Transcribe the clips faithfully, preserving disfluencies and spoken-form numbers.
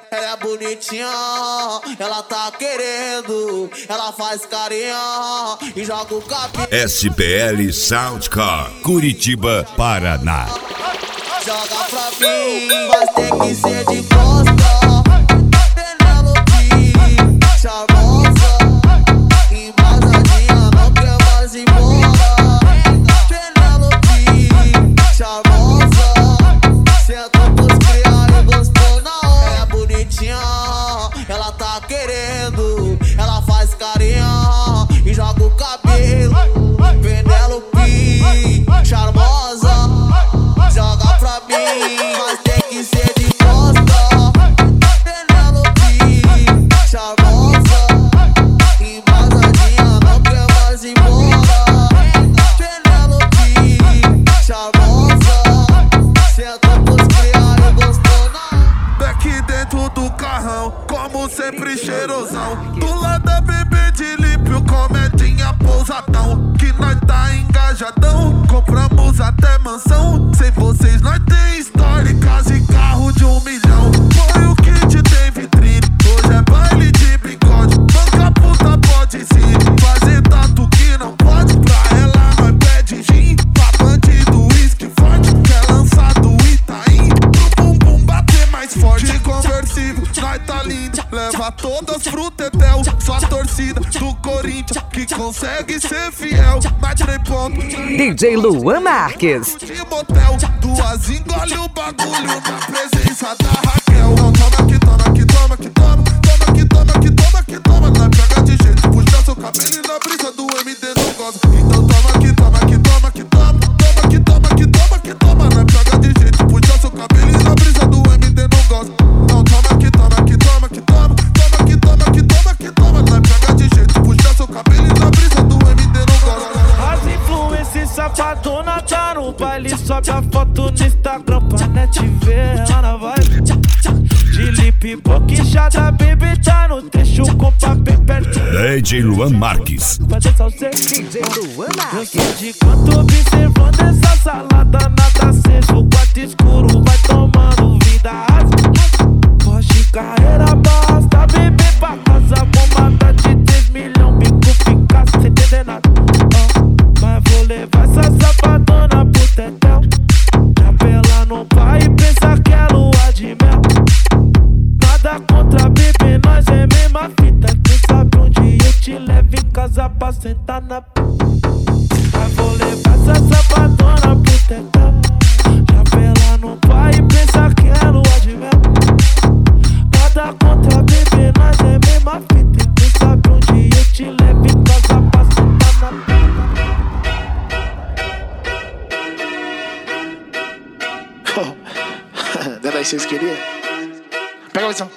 ela é bonitinha, ela tá querendo, ela faz carinha e joga o cabelo. S P L Soundcar, Curitiba, Paraná. Joga pra mim, mas tem que ser de costa. Penelope, charmosa, embasadinha, não quer mais ir embora. Penelope, charmosa, sentou pros criar e gostou na hora. Ela é bonitinha, ela tá querendo, ela faz carinha e joga o cabelo. Penelope, charmosa, joga pra mim, mas tem que ser de costa. Penelope, charmosa, embasadinha, não quer mais ir embora. Penelope, charmosa, sentou pros criar e gostou não. Daqui dentro do carrão, como sempre cheirosão. Do lado da bebê de límpio, comedinha pousadão. Que nós tá engajadão, compramos até mansão. Sem vocês nós tem história, casa e carro de um milhão. Foi o kit tem vitrine, hoje é baile de bigode. Banca puta pode sim, fazer tanto que não pode. Pra ela nós pede gin, pra bandido uísque forte. Quer lançar do Itaim, pro bumbum bater mais forte. De conversível, nós tá lindo, leva todas pro tetel. Só a torcida do Corinthians que consegue ser fiel. Mas três pontos D J Luan Marques. de motel, duas engole o bagulho na presença da Raquel. Não toma que toma, que toma, que toma. Toma que toma, que toma, que toma. Nós pega de jeito, puxa seu cabelo e na brisa do M D não gosta. Então toma que toma, que toma, que toma. Toma que toma, que toma, que toma. Nós pega de jeito, puxa seu cabelo e na brisa do M D não gosta. Não toma que toma, que toma, que toma. Toma que toma, que toma, que toma. Nós pega de jeito, puxa seu cabelo e na brisa do M D não gosta. As influências safadona tá no baile, sobe a foto no Instagram pra net ver ela na vibe. De lip boquejada, baby tá no trecho com papel perto. D J Luan Marques. Vai deixar o ser D J Luan eu Marques. sei de quanto observando essa salada, nada aceso, o quarto escuro vai tomando vida. Porsche carreira basta, bebê pra casa, bombada de três milhões, bico fica sem entender nada. Oh, mas vou levar essa safadona pro tetel. Capela no pai e pensa que é lua de mel. Nada contra bebê, nós é mesma fita. Quem sabe onde eu te levo em casa pra sentar na p. Mas vou levar essa safadona pro tetel. Capela no pai e pensa que é lua de mel. Nada contra bebê, nós é mesma fita. Quem sabe onde eu te levo em casa pra sentar na p. Não era isso que vocês queriam? Pega a visão.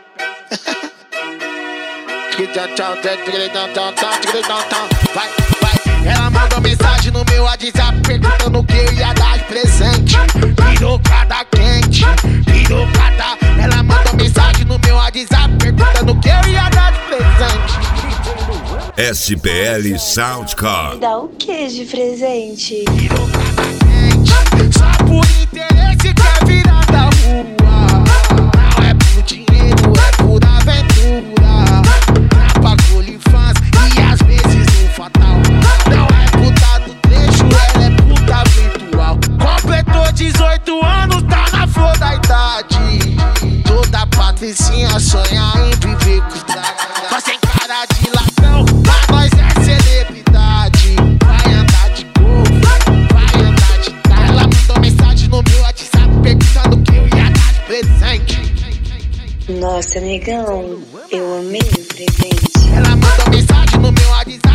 Vai, vai. Ela mandou mensagem no meu WhatsApp perguntando o que eu ia dar de presente. Pirocada quente, pirocada. Ela mandou mensagem no meu WhatsApp perguntando o que eu ia dar de presente. S P L Soundcar. Dá o que de presente? Pirocada quente, só por interesse quer virar da rua. Não é por dinheiro, é por aventura. Na bagulho infância e às vezes no fatal. Não é puta do trecho, ela é puta virtual. Completou dezoito anos, tá na flor da idade. Toda patricinha sonha em viver com os braços. Mas sem cara de ladrão, mas nós é celebridade. Vai andar de gol, vai andar de carro. Ela mandou mensagem no meu WhatsApp perguntando o que eu ia dar de presente. Nossa, negão, eu amei o presente. Ela mandou mensagem no meu WhatsApp